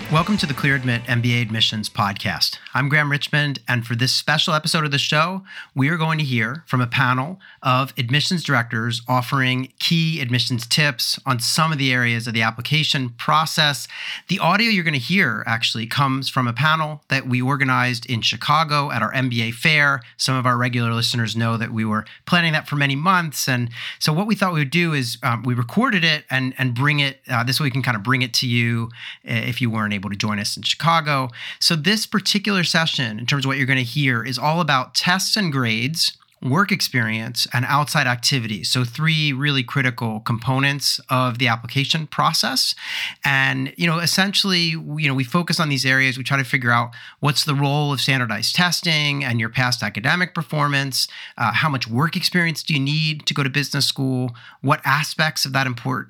Welcome to the ClearAdmit MBA Admissions Podcast. I'm Graham Richmond, and for this special episode of the show, we are going to hear from a panel of admissions directors offering key admissions tips on some of the areas of the application process. The audio you're going to hear actually comes from a panel that we organized in Chicago at our MBA fair. Some of our regular listeners know that we were planning that for many months, and so what we thought we would do is we recorded it and bring it, this way we can kind of bring it to you if you weren't able to join us in Chicago. So this particular session, in terms of what you're going to hear, is all about tests and grades, work experience, and outside activities. So three really critical components of the application process. And, essentially, we focus on these areas. We try to figure out what's the role of standardized testing and your past academic performance. How much work experience do you need to go to business school? What aspects of that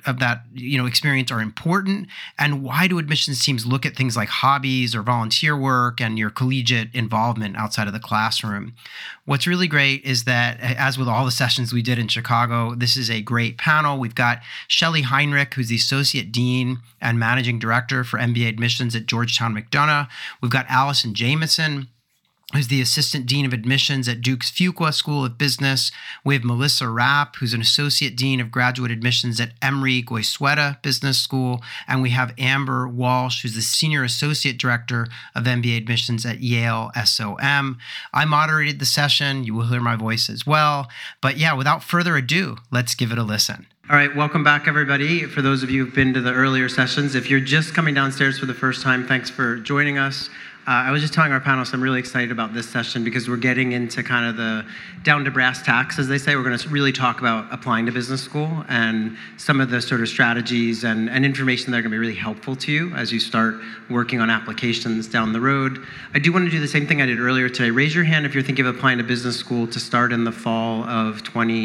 experience are important? And why do admissions teams look at things like hobbies or volunteer work and your collegiate involvement outside of the classroom? What's really great is that, as with all the sessions we did in Chicago, this is a great panel. We've got Shelley Heinrich, who's the Associate Dean and Managing Director for MBA Admissions at Georgetown McDonough. We've got Allison Jamieson, who's the Assistant Dean of Admissions at Duke's Fuqua School of Business. We have Melissa Rapp, who's an Associate Dean of Graduate Admissions at Emory Goizueta Business School. And we have Amber Walsh, who's the Senior Associate Director of MBA Admissions at Yale SOM. I moderated the session. You will hear my voice as well. But yeah, without further ado, let's give it a listen. All right, welcome back, everybody. For those of you who've been to the earlier sessions, if you're just coming downstairs for the first time, thanks for joining us. I was just telling our panelists I'm really excited about this session because we're getting into kind of the down to brass tacks, as they say. We're going to really talk about applying to business school and some of the sort of strategies and information that are going to be really helpful to you as you start working on applications down the road. I do want to do the same thing I did earlier today. Raise your hand if you're thinking of applying to business school to start in the fall of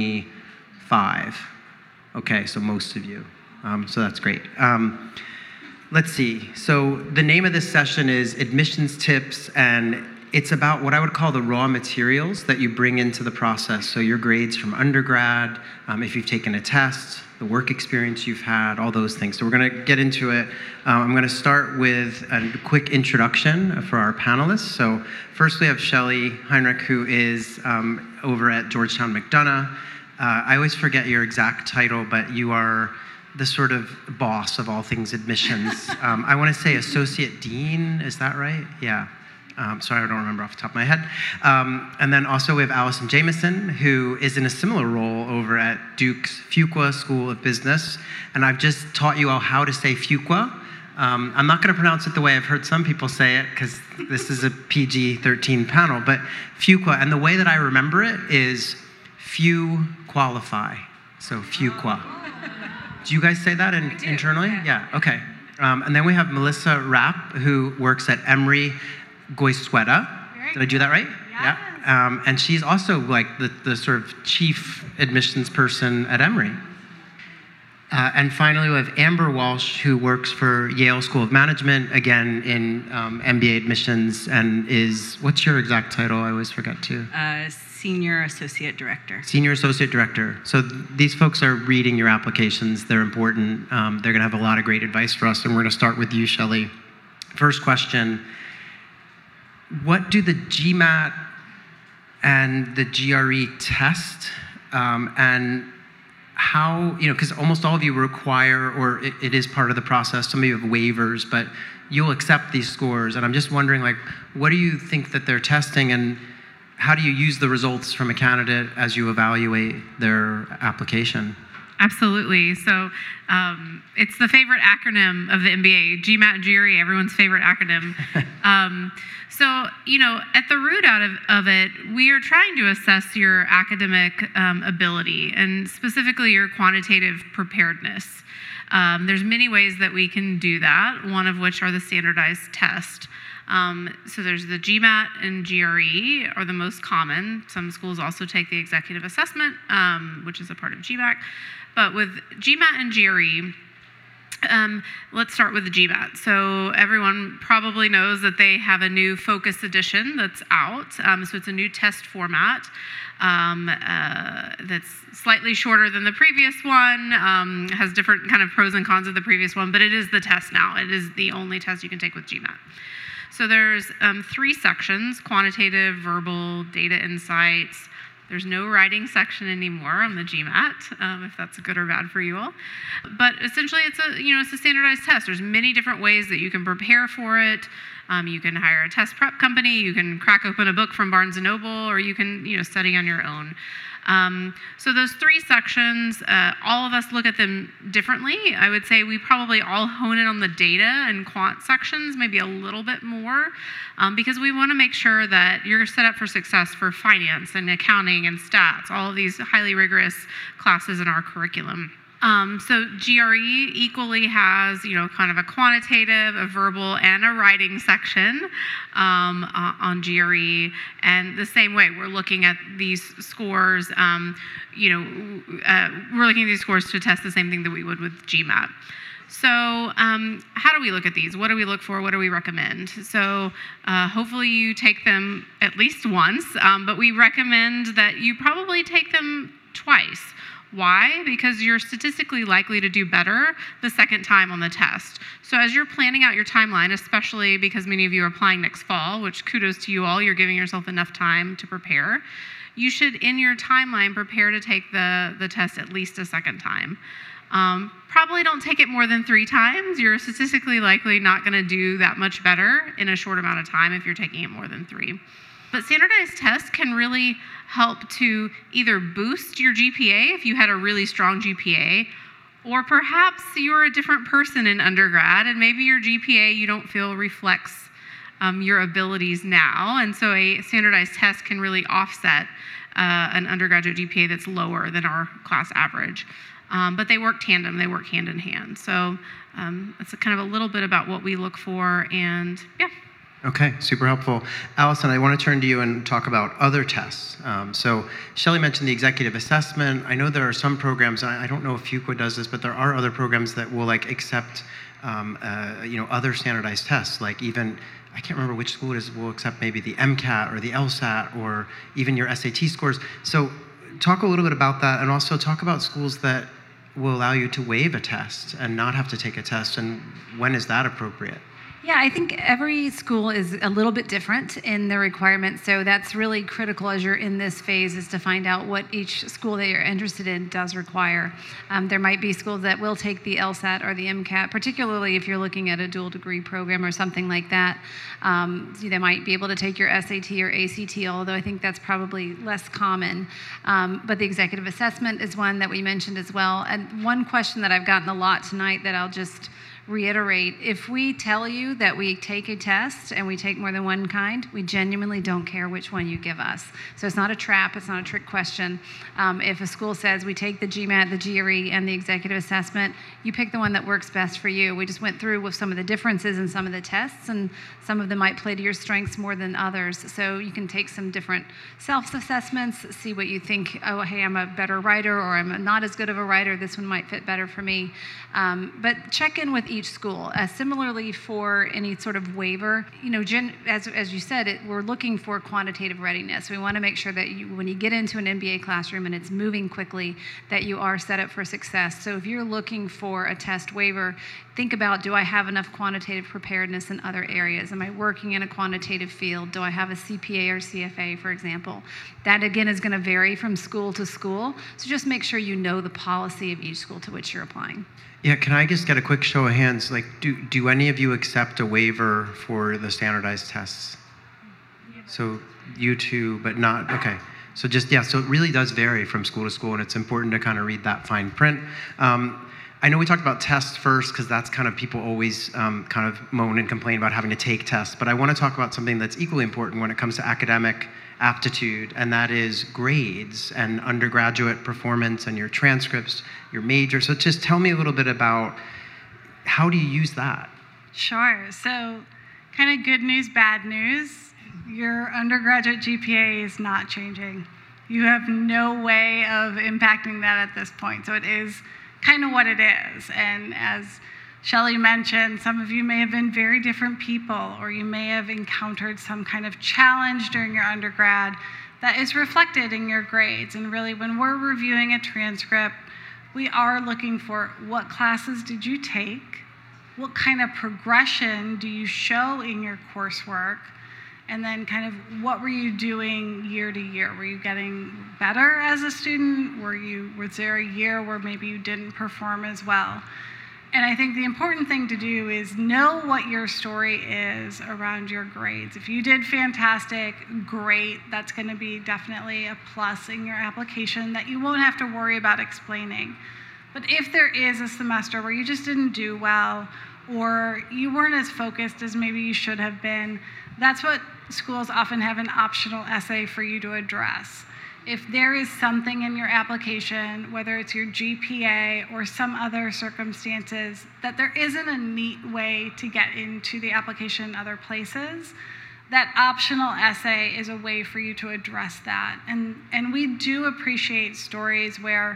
25. Okay, so most of you. So that's great. Let's see. So the name of this session is Admissions Tips, and it's about what I would call the raw materials that you bring into the process. So your grades from undergrad, if you've taken a test, the work experience you've had, all those things. So we're going to get into it. I'm going to start with a quick introduction for our panelists. So first we have Shelley Heinrich, who is over at Georgetown McDonough. I always forget your exact title, but you are the sort of boss of all things admissions. I want to say Associate Dean, is that right? Yeah. Sorry, I don't remember off the top of my head. And then also we have Allison Jamieson, who is in a similar role over at Duke's Fuqua School of Business. And I've just taught you all how to say Fuqua. I'm not going to pronounce it the way I've heard some people say it, because this is a PG-13 panel, but Fuqua. And the way that I remember it is few qualify. So Fuqua. Do you guys say that internally? Yeah, okay. And then we have Melissa Rapp, who works at Emory Goizueta. Did I do that right? Yeah. And she's also like the sort of chief admissions person at Emory. And finally, we have Amber Walsh, who works for Yale School of Management, again in MBA admissions, and is, what's your exact title? I always forget to. Senior Associate Director. Senior Associate Director. So these folks are reading your applications. They're important. They're going to have a lot of great advice for us, and we're going to start with you, Shelley. First question, what do the GMAT and the GRE test, and how, because almost all of you require, or it is part of the process, some of you have waivers, but you'll accept these scores, and I'm just wondering, what do you think that they're testing, and how do you use the results from a candidate as you evaluate their application? Absolutely. So it's the favorite acronym of the MBA, GMAT and GRE, everyone's favorite acronym. So, at the root of it, we are trying to assess your academic ability and specifically your quantitative preparedness. There's many ways that we can do that, one of which are the standardized tests. So there's the GMAT and GRE are the most common. Some schools also take the executive assessment, which is a part of GMAT. But with GMAT and GRE, Let's start with the GMAT. So everyone probably knows that they have a new Focus edition that's out. So it's a new test format that's slightly shorter than the previous one, has different kind of pros and cons of the previous one, but it is the test now. It is the only test you can take with GMAT. So there's 3 sections: quantitative, verbal, data insights. There's no writing section anymore on the GMAT, if that's good or bad for you all. But essentially, it's a standardized test. There's many different ways that you can prepare for it. You can hire a test prep company. You can crack open a book from Barnes & Noble, or you can study on your own. So those 3 sections, all of us look at them differently. I would say we probably all hone in on the data and quant sections maybe a little bit more, because we want to make sure that you're set up for success for finance and accounting and stats, all of these highly rigorous classes in our curriculum. So GRE equally has, kind of a quantitative, a verbal, and a writing section on GRE. And the same way, we're looking at these scores, we're looking at these scores to test the same thing that we would with GMAT. So how do we look at these? What do we look for? What do we recommend? So hopefully you take them at least once, but we recommend that you probably take them twice. Why? Because you're statistically likely to do better the second time on the test. So as you're planning out your timeline, especially because many of you are applying next fall, which kudos to you all, you're giving yourself enough time to prepare, you should, in your timeline, prepare to take the test at least a second time. Probably don't take it more than 3 times. You're statistically likely not going to do that much better in a short amount of time if you're taking it more than 3. But standardized tests can really help to either boost your GPA if you had a really strong GPA, or perhaps you're a different person in undergrad and maybe your GPA you don't feel reflects your abilities now. And so a standardized test can really offset an undergraduate GPA that's lower than our class average. But they work tandem, they work hand in hand. So that's kind of a little bit about what we look for, and yeah. Okay, super helpful. Allison, I want to turn to you and talk about other tests. So Shelley mentioned the executive assessment. I know there are some programs, and I don't know if Fuqua does this, but there are other programs that will accept other standardized tests, like even, I can't remember which school it is, will accept maybe the MCAT or the LSAT or even your SAT scores. So talk a little bit about that, and also talk about schools that will allow you to waive a test and not have to take a test, and when is that appropriate? Yeah, I think every school is a little bit different in their requirements, so that's really critical as you're in this phase, is to find out what each school that you're interested in does require. There might be schools that will take the LSAT or the MCAT, particularly if you're looking at a dual degree program or something like that. They might be able to take your SAT or ACT, although I think that's probably less common. But the executive assessment is one that we mentioned as well. And one question that I've gotten a lot tonight that I'll just reiterate: if we tell you that we take a test and we take more than one kind, we genuinely don't care which one you give us. So it's not a trap, it's not a trick question. If a school says we take the GMAT, the GRE, and the executive assessment, you pick the one that works best for you. We just went through with some of the differences in some of the tests, and some of them might play to your strengths more than others. So you can take some different self-assessments, see what you think. Oh, hey, I'm a better writer, or I'm not as good of a writer. This one might fit better for me. But check in with each school. Similarly, for any sort of waiver, as you said, we're looking for quantitative readiness. We want to make sure that when you get into an MBA classroom and it's moving quickly, that you are set up for success. So if you're looking for a test waiver, think about, do I have enough quantitative preparedness in other areas? Am I working in a quantitative field? Do I have a CPA or CFA, for example? That, again, is going to vary from school to school. So just make sure you know the policy of each school to which you're applying. Yeah, can I just get a quick show of hands? Do any of you accept a waiver for the standardized tests? So you two, but not, okay. So so it really does vary from school to school, and it's important to kind of read that fine print. I know we talked about tests first, because that's kind of, people always kind of moan and complain about having to take tests, but I want to talk about something that's equally important when it comes to academic aptitude, and that is grades and undergraduate performance and your transcripts, your major. So just tell me a little bit about, how do you use that? Sure. So kind of good news, bad news. Your undergraduate GPA is not changing. You have no way of impacting that at this point. So it is kind of what it is. And as Shelley mentioned some of you may have been very different people, or you may have encountered some kind of challenge during your undergrad that is reflected in your grades. And really, when we're reviewing a transcript, we are looking for what classes did you take, what kind of progression do you show in your coursework, and then kind of what were you doing year to year? Were you getting better as a student? Was there a year where maybe you didn't perform as well? And I think the important thing to do is know what your story is around your grades. If you did fantastic, great. That's going to be definitely a plus in your application that you won't have to worry about explaining. But if there is a semester where you just didn't do well, or you weren't as focused as maybe you should have been, that's what schools often have an optional essay for you to address. If there is something in your application, whether it's your GPA or some other circumstances, that there isn't a neat way to get into the application in other places, that optional essay is a way for you to address that. And we do appreciate stories where,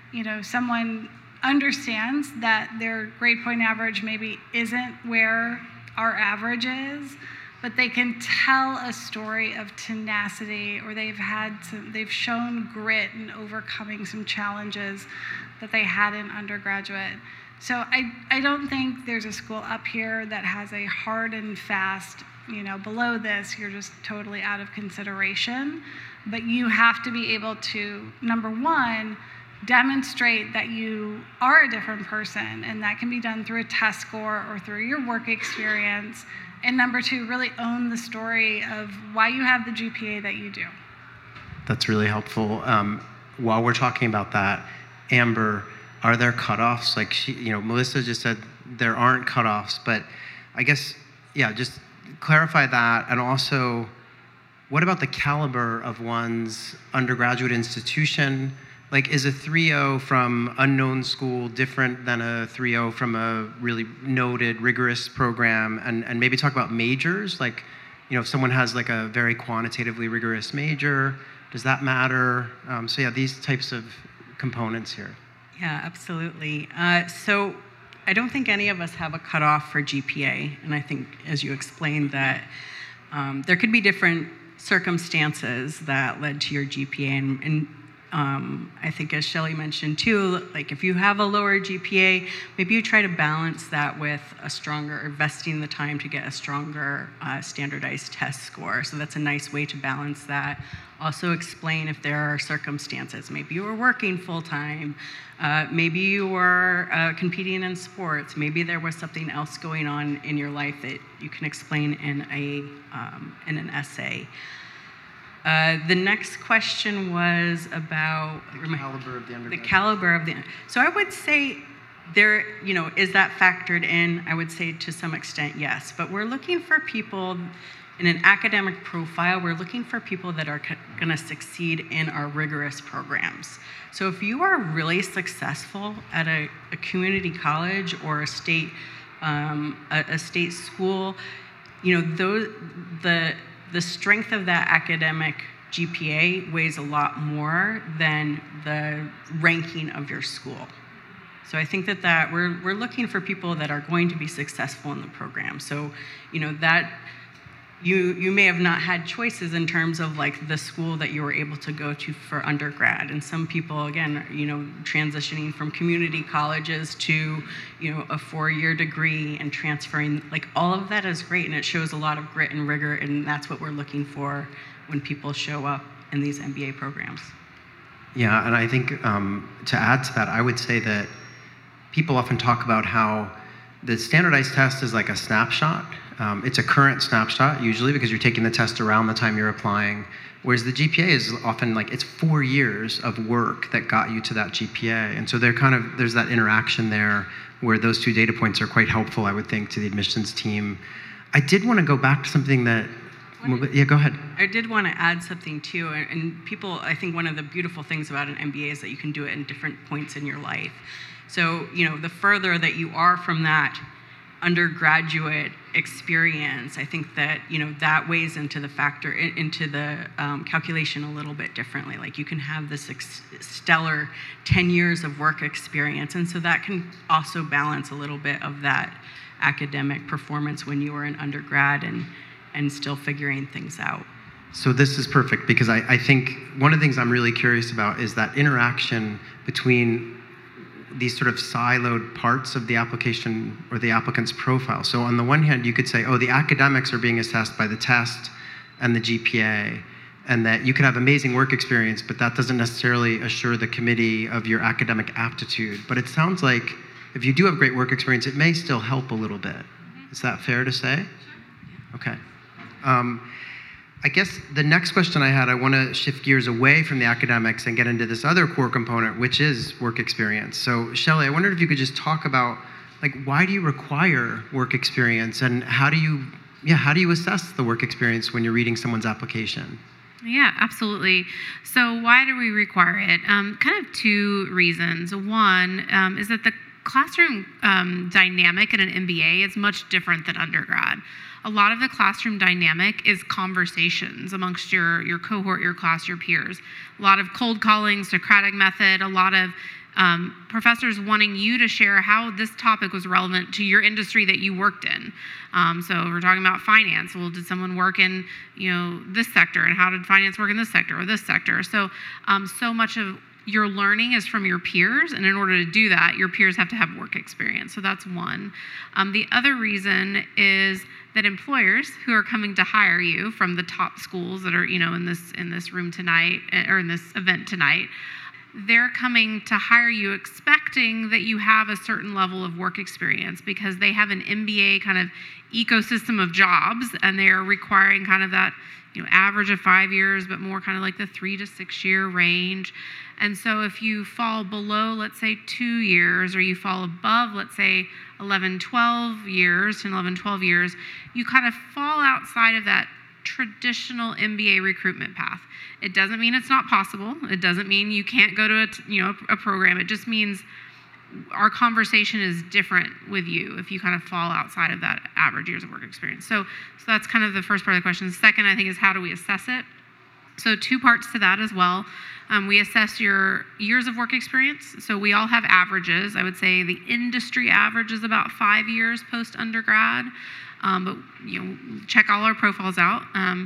someone understands that their grade point average maybe isn't where our average is, but they can tell a story of tenacity, or they've shown grit in overcoming some challenges that they had in undergraduate. So I don't think there's a school up here that has a hard and fast, below this, you're just totally out of consideration. But you have to be able to, number one, demonstrate that you are a different person, and that can be done through a test score or through your work experience. And number two, really own the story of why you have the GPA that you do. That's really helpful. While we're talking about that, Amber, are there cutoffs? Like Melissa just said there aren't cutoffs, but I guess, just clarify that. And also, what about the caliber of one's undergraduate institution? Like, is a 3.0 from unknown school different than a 3.0 from a really noted, rigorous program? And maybe talk about majors. Like, if someone has like a very quantitatively rigorous major, does that matter? These types of components here. Yeah, absolutely. So I don't think any of us have a cutoff for GPA. And I think, as you explained, that there could be different circumstances that led to your GPA. And I think, as Shelley mentioned too, like if you have a lower GPA, maybe you try to balance that with investing the time to get a stronger standardized test score. So that's a nice way to balance that. Also explain if there are circumstances. Maybe you were working full-time. Maybe you were competing in sports. Maybe there was something else going on in your life that you can explain in an essay. The next question was about the caliber of the undergraduate. The caliber of the. So I would say there, is that factored in? I would say to some extent, yes. But we're looking for people in an academic profile. We're looking for people that are going to succeed in our rigorous programs. So if you are really successful at a community college or a state school, the strength of that academic GPA weighs a lot more than the ranking of your school. So I think that we're looking for people that are going to be successful in the program. So, that you may have not had choices in terms of like the school that you were able to go to for undergrad. And some people, again, transitioning from community colleges to, a 4-year degree and transferring, like all of that is great. And it shows a lot of grit and rigor. And that's what we're looking for when people show up in these MBA programs. Yeah, and I think to add to that, I would say that people often talk about how the standardized test is like a snapshot. It's a current snapshot, usually, because you're taking the test around the time you're applying, whereas the GPA is often like it's 4 years of work that got you to that GPA. And so there's that interaction there where those two data points are quite helpful, I would think, to the admissions team. I did want to go back to something that, go ahead. I did want to add something too, and people, I think one of the beautiful things about an MBA is that you can do it in different points in your life. So, the further that you are from that undergraduate experience, I think that, that weighs into the calculation a little bit differently. Like, you can have this stellar 10 years of work experience, and so that can also balance a little bit of that academic performance when you were an undergrad and still figuring things out. So this is perfect, because I think one of the things I'm really curious about is that interaction between these sort of siloed parts of the application or the applicant's profile. So on the one hand, you could say, the academics are being assessed by the test and the GPA, and that you could have amazing work experience, but that doesn't necessarily assure the committee of your academic aptitude. But it sounds like if you do have great work experience, it may still help a little bit. Is that fair to say? Okay. I guess the next question I had, I want to shift gears away from the academics and get into this other core component, which is work experience. So Shelley, I wondered if you could just talk about, like, why do you require work experience, and how do you assess the work experience when you're reading someone's application? Yeah, absolutely. So why do we require it? Kind of two reasons. One is that the classroom dynamic in an MBA is much different than undergrad. A lot of the classroom dynamic is conversations amongst your cohort, your class, your peers. A lot of cold calling, Socratic method, a lot of professors wanting you to share how this topic was relevant to your industry that you worked in. So we're talking about finance. Well, did someone work in this sector, and how did finance work in this sector or this sector? So so much of your learning is from your peers, and in order to do that, your peers have to have work experience. So that's one. The other reason is that employers who are coming to hire you from the top schools that are in this room tonight, or in this event tonight, they're coming to hire you expecting that you have a certain level of work experience, because they have an MBA kind of ecosystem of jobs, and they are requiring kind of that average of 5 years, but more kind of like the 3 to 6 year range. And so if you fall below, let's say 2 years, or you fall above, let's say 11, 12 years, you kind of fall outside of that traditional MBA recruitment path. It doesn't mean it's not possible. It doesn't mean you can't go to a program. It just means our conversation is different with you if you kind of fall outside of that average years of work experience. So that's kind of the first part of the question. The second, I think, is how do we assess it? So two parts to that as well. We assess your years of work experience. So we all have averages. I would say the industry average is about 5 years post-undergrad. But check all our profiles out.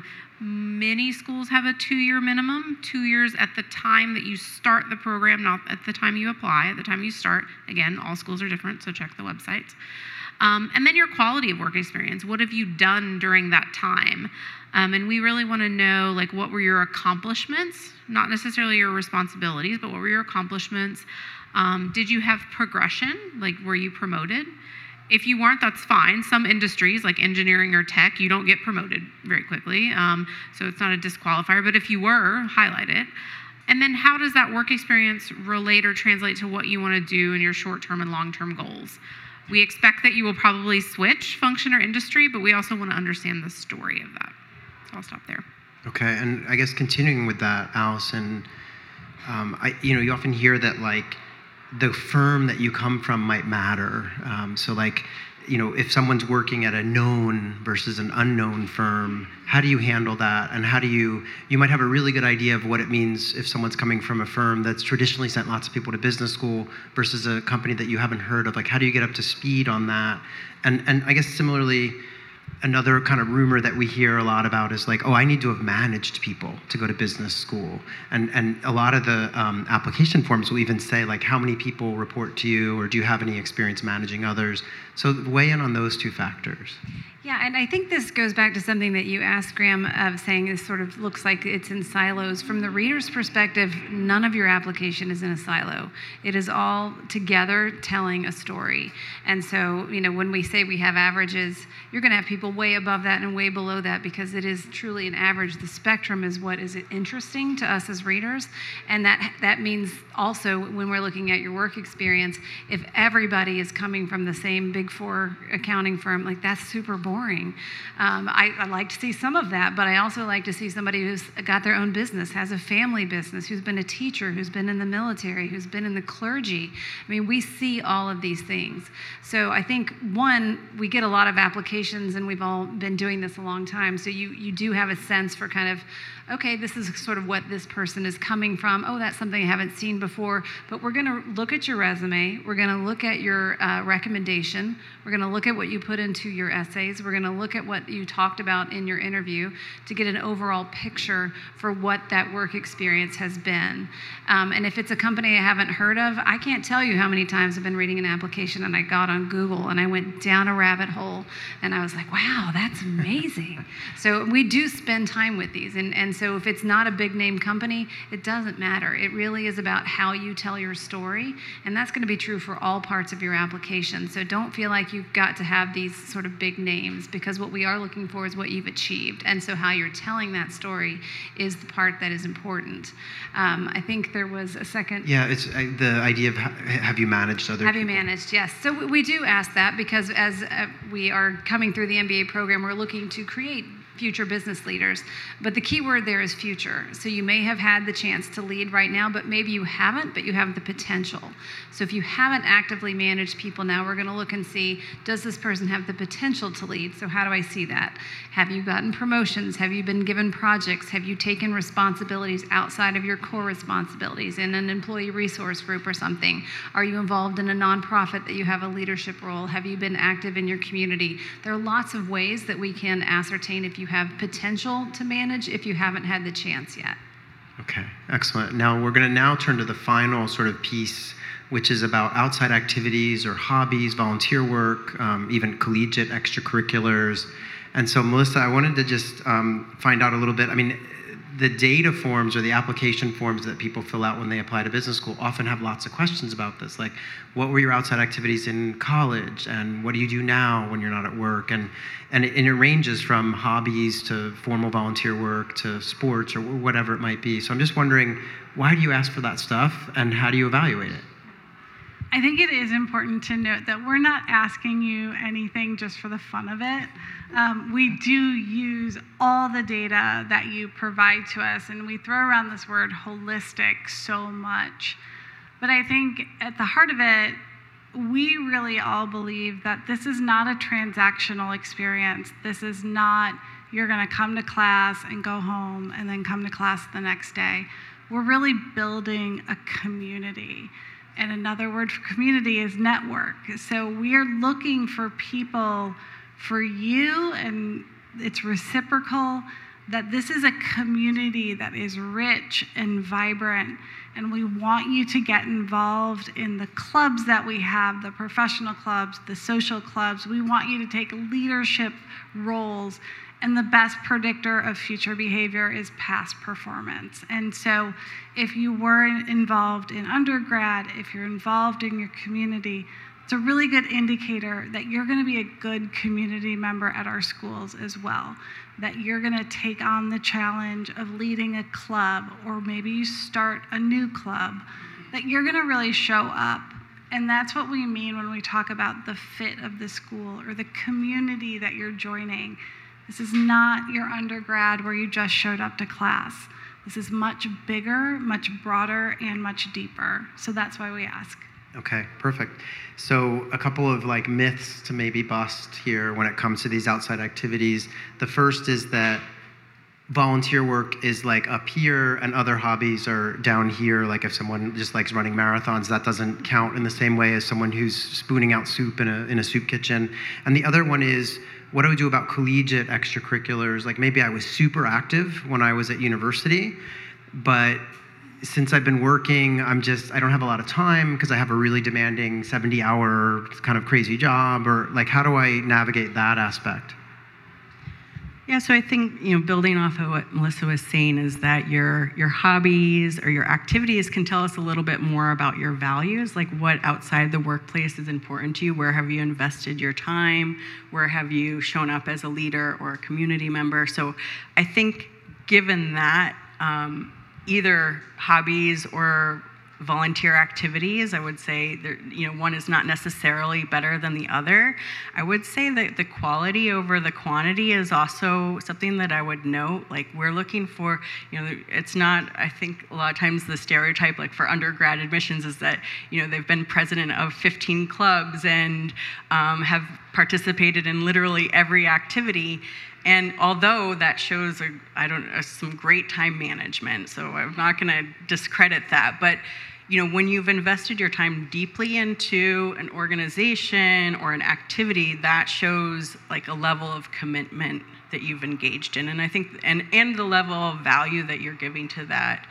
Many schools have a 2-year minimum, 2 years at the time that you start the program, not at the time you apply, at the time you start. Again, all schools are different, so check the websites. And then your quality of work experience. What have you done during that time? And we really want to know, like, what were your accomplishments? Not necessarily your responsibilities, but what were your accomplishments? Did you have progression? Like, were you promoted? If you weren't, that's fine. Some industries, like engineering or tech, you don't get promoted very quickly. So it's not a disqualifier. But if you were, highlight it. And then how does that work experience relate or translate to what you want to do in your short-term and long-term goals? We expect that you will probably switch function or industry, but we also want to understand the story of that. So I'll stop there. Okay, and I guess continuing with that, Allison, you often hear that, like, the firm that you come from might matter. So, like, if someone's working at a known versus an unknown firm, how do you handle that? And how do you might have a really good idea of what it means if someone's coming from a firm that's traditionally sent lots of people to business school versus a company that you haven't heard of. Like, how do you get up to speed on that? And I guess similarly, another kind of rumor that we hear a lot about is like, I need to have managed people to go to business school. And a lot of the application forms will even say, like, how many people report to you, or do you have any experience managing others? So weigh in on those two factors. Yeah, and I think this goes back to something that you asked, Graham, of saying this sort of looks like it's in silos. From the reader's perspective, none of your application is in a silo. It is all together telling a story. And so, when we say we have averages, you're going to have people way above that and way below that, because it is truly an average. The spectrum is what is interesting to us as readers. And that means also, when we're looking at your work experience, if everybody is coming from the same big Big Four accounting firm. Like, that's super boring. I like to see some of that, but I also like to see somebody who's got their own business, has a family business, who's been a teacher, who's been in the military, who's been in the clergy. I mean, we see all of these things. So I think, one, we get a lot of applications, and we've all been doing this a long time, so you do have a sense for kind of, okay, this is sort of what this person is coming from. Oh, that's something I haven't seen before. But we're going to look at your resume. We're going to look at your recommendation. We're going to look at what you put into your essays. We're going to look at what you talked about in your interview to get an overall picture for what that work experience has been. And if it's a company I haven't heard of, I can't tell you how many times I've been reading an application and I got on Google and I went down a rabbit hole and I was like, wow, that's amazing. So we do spend time with these. And so if it's not a big name company, it doesn't matter. It really is about how you tell your story. And that's going to be true for all parts of your application. So don't feel like you've got to have these sort of big names, because what we are looking for is what you've achieved. And so how you're telling that story is the part that is important. I think there was a second. Yeah, it's the idea of have you managed other people? Have you managed, yes. So we do ask that because as we are coming through the MBA program, we're looking to create future business leaders. But the key word there is future. So you may have had the chance to lead right now, but maybe you haven't, but you have the potential. So if you haven't actively managed people now, we're going to look and see, does this person have the potential to lead? So how do I see that? Have you gotten promotions? Have you been given projects? Have you taken responsibilities outside of your core responsibilities in an employee resource group or something? Are you involved in a nonprofit that you have a leadership role? Have you been active in your community? There are lots of ways that we can ascertain if you have potential to manage if you haven't had the chance yet. Okay, excellent. Now we're going to turn to the final sort of piece, which is about outside activities or hobbies, volunteer work, even collegiate extracurriculars. And so, Melissa, I wanted to just find out a little bit. I mean, the data forms or the application forms that people fill out when they apply to business school often have lots of questions about this, like what were your outside activities in college, and what do you do now when you're not at work, and it ranges from hobbies to formal volunteer work to sports or whatever it might be. So I'm just wondering, why do you ask for that stuff, and how do you evaluate it? I think it is important to note that we're not asking you anything just for the fun of it. We do use all the data that you provide to us, and we throw around this word holistic so much. But I think at the heart of it, we really all believe that this is not a transactional experience. This is not, you're going to come to class and go home and then come to class the next day. We're really building a community. And another word for community is network. So we are looking for people for you, and it's reciprocal, that this is a community that is rich and vibrant. And we want you to get involved in the clubs that we have, the professional clubs, the social clubs. We want you to take leadership roles. And the best predictor of future behavior is past performance. And so if you were involved in undergrad, if you're involved in your community, it's a really good indicator that you're going to be a good community member at our schools as well, that you're going to take on the challenge of leading a club, or maybe you start a new club, that you're going to really show up. And that's what we mean when we talk about the fit of the school or the community that you're joining. This is not your undergrad where you just showed up to class. This is much bigger, much broader, and much deeper. So that's why we ask. Okay, perfect. So a couple of myths to maybe bust here when it comes to these outside activities. The first is that volunteer work is up here and other hobbies are down here. Like if someone just likes running marathons, that doesn't count in the same way as someone who's spooning out soup in a soup kitchen. And the other one is, what do we do about collegiate extracurriculars? Like maybe I was super active when I was at university, but since I've been working, I don't have a lot of time because I have a really demanding 70-hour kind of crazy job, or how do I navigate that aspect? Yeah, so I think, building off of what Melissa was saying is that your hobbies or your activities can tell us a little bit more about your values, like what outside the workplace is important to you. Where have you invested your time? Where have you shown up as a leader or a community member? So I think given that, either hobbies or volunteer activities. I would say one is not necessarily better than the other. I would say that the quality over the quantity is also something that I would note. Like, we're looking for, it's not, I think a lot of times the stereotype, like for undergrad admissions, is that, they've been president of 15 clubs and have participated in literally every activity. And although that shows some great time management, so I'm not going to discredit that, but when you've invested your time deeply into an organization or an activity, that shows like a level of commitment that you've engaged in, and I think and the level of value that you're giving to that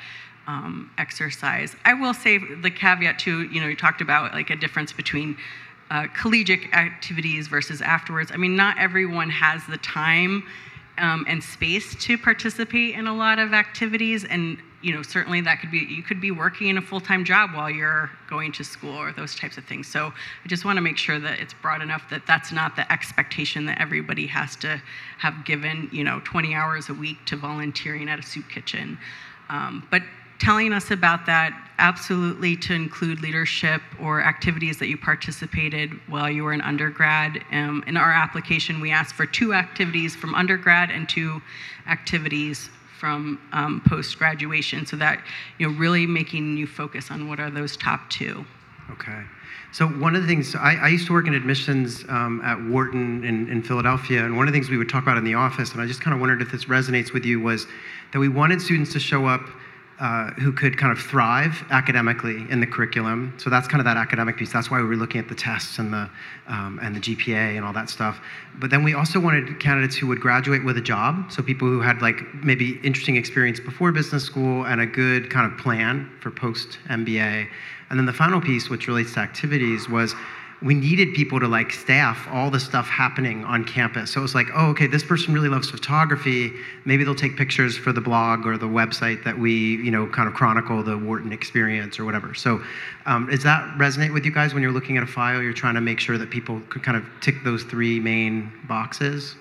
exercise. I will say the caveat too. You talked about like a difference between collegiate activities versus afterwards. I mean, not everyone has the time and space to participate in a lot of activities, and certainly that could be, you could be working in a full-time job while you're going to school or those types of things. So I just want to make sure that it's broad enough that that's not the expectation that everybody has to have given 20 hours a week to volunteering at a soup kitchen. But telling us about that, absolutely, to include leadership or activities that you participated while you were an undergrad. In our application, we asked for 2 activities from undergrad and 2 activities from post-graduation, so that really making you focus on what are those top 2. Okay. So one of the things, I used to work in admissions at Wharton in Philadelphia, and one of the things we would talk about in the office, and I just kind of wondered if this resonates with you, was that we wanted students to show up who could kind of thrive academically in the curriculum. So that's kind of that academic piece. That's why we were looking at the tests and the GPA and all that stuff. But then we also wanted candidates who would graduate with a job. So people who had like maybe interesting experience before business school and a good kind of plan for post MBA. And then the final piece, which relates to activities, was we needed people to like staff all the stuff happening on campus. So it was like, oh, okay, this person really loves photography. Maybe they'll take pictures for the blog or the website that we, kind of chronicle the Wharton experience or whatever. So does that resonate with you guys when you're looking at a file? You're trying to make sure that people could kind of tick those 3 main boxes?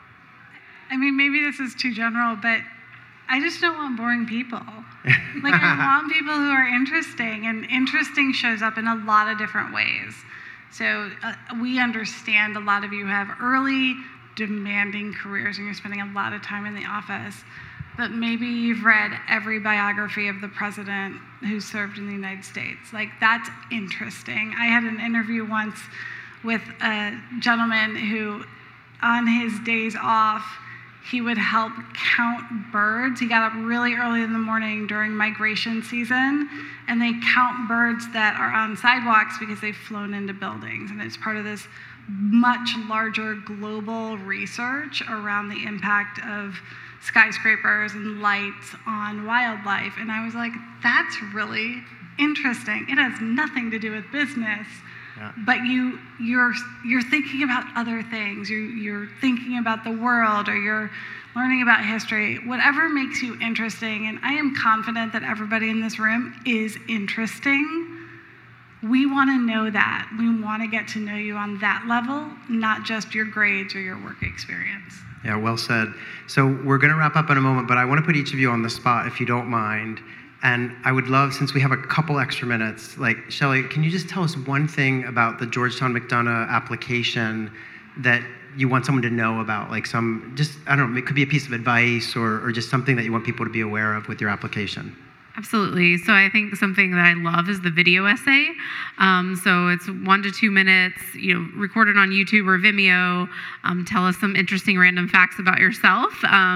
I mean, maybe this is too general, but I just don't want boring people. Like, I want people who are interesting, and interesting shows up in a lot of different ways. So we understand a lot of you have early, demanding careers and you're spending a lot of time in the office, but maybe you've read every biography of the president who served in the United States. Like, that's interesting. I had an interview once with a gentleman who, on his days off, he would help count birds. He got up really early in the morning during migration season, and they count birds that are on sidewalks because they've flown into buildings. And it's part of this much larger global research around the impact of skyscrapers and lights on wildlife. And I was like, that's really interesting. It has nothing to do with business. Yeah. But you're thinking about other things. You're thinking about the world, or you're learning about history. Whatever makes you interesting, and I am confident that everybody in this room is interesting. We want to know that. We want to get to know you on that level, not just your grades or your work experience. Yeah, well said. So we're going to wrap up in a moment, but I want to put each of you on the spot, if you don't mind. And I would love, since we have a couple extra minutes, like, Shelley, can you just tell us one thing about the Georgetown McDonough application that you want someone to know about? Like I don't know, it could be a piece of advice or just something that you want people to be aware of with your application. Absolutely. So I think something that I love is the video essay. So it's 1 to 2 minutes, recorded on YouTube or Vimeo. Tell us some interesting random facts about yourself.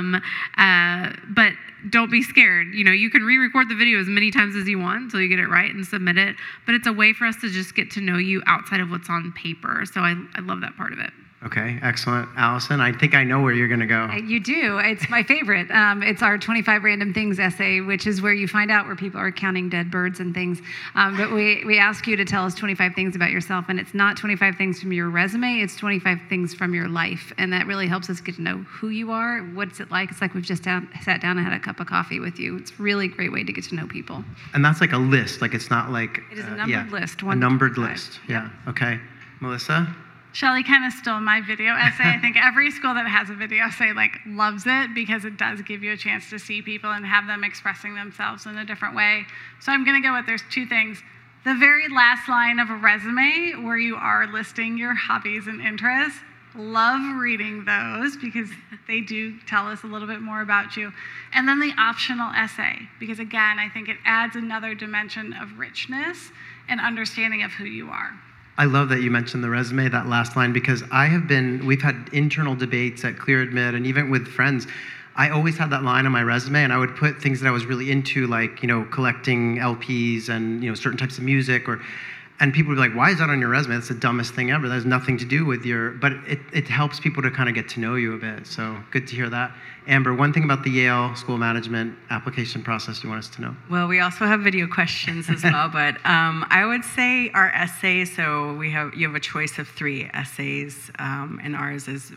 But don't be scared. You can re-record the video as many times as you want until you get it right and submit it. But it's a way for us to just get to know you outside of what's on paper. So I love that part of it. Okay, excellent. Allison, I think I know where you're going to go. You do. It's my favorite. It's our 25 Random Things essay, which is where you find out where people are counting dead birds and things. But we ask you to tell us 25 things about yourself, and it's not 25 things from your resume, it's 25 things from your life. And that really helps us get to know who you are, what's it like. It's like we've just sat down and had a cup of coffee with you. It's really a great way to get to know people. And that's like a list, like it's not like... It is a numbered list. A numbered list, yeah. Okay. Melissa? Shelly kind of stole my video essay. I think every school that has a video essay loves it because it does give you a chance to see people and have them expressing themselves in a different way. So I'm going to go with there's two things. The very last line of a resume where you are listing your hobbies and interests. Love reading those because they do tell us a little bit more about you. And then the optional essay, because again, I think it adds another dimension of richness and understanding of who you are. I love that you mentioned the resume, that last line, because we've had internal debates at Clear Admit and even with friends. I always had that line on my resume, and I would put things that I was really into, like, collecting LPs and, certain types of music, and people would be like, why is that on your resume? That's the dumbest thing ever. That has nothing to do with but it helps people to kind of get to know you a bit. So good to hear that. Amber, one thing about the Yale School Management application process you want us to know? Well, we also have video questions as well, but I would say our essay, so you have a choice of 3 essays, and ours is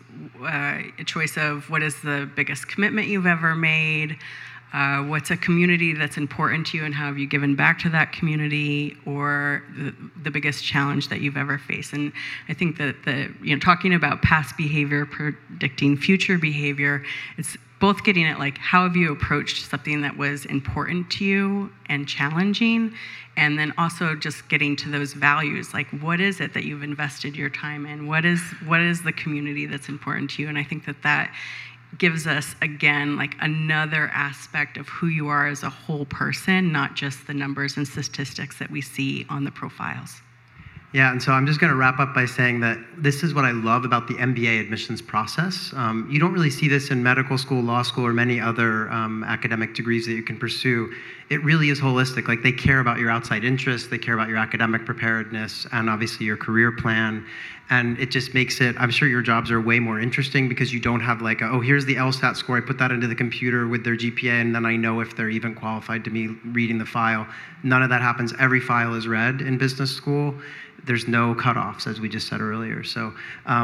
a choice of what is the biggest commitment you've ever made, what's a community that's important to you and how have you given back to that community, or the biggest challenge that you've ever faced. And I think that talking about past behavior, predicting future behavior, it's both getting at how have you approached something that was important to you and challenging, and then also just getting to those values, what is it that you've invested your time in, what is the community that's important to you. And I think that gives us, again, another aspect of who you are as a whole person, not just the numbers and statistics that we see on the profiles. Yeah, and so I'm just going to wrap up by saying that this is what I love about the MBA admissions process. You don't really see this in medical school, law school, or many other academic degrees that you can pursue. It really is holistic. They care about your outside interests, they care about your academic preparedness, and obviously your career plan. And it just makes it, I'm sure your jobs are way more interesting because you don't have here's the LSAT score, I put that into the computer with their GPA, and then I know if they're even qualified to me reading the file. None of that happens. Every file is read in business school. There's no cutoffs, as we just said earlier. So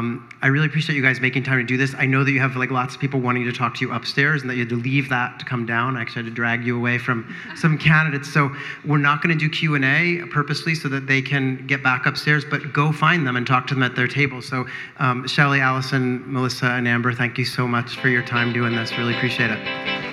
I really appreciate you guys making time to do this. I know that you have lots of people wanting to talk to you upstairs and that you had to leave that to come down. I actually had to drag you away from some candidates. So we're not going to do Q&A purposely so that they can get back upstairs, but go find them and talk to them at their table. So Shelly, Allison, Melissa, and Amber, thank you so much for your time doing this. Really appreciate it.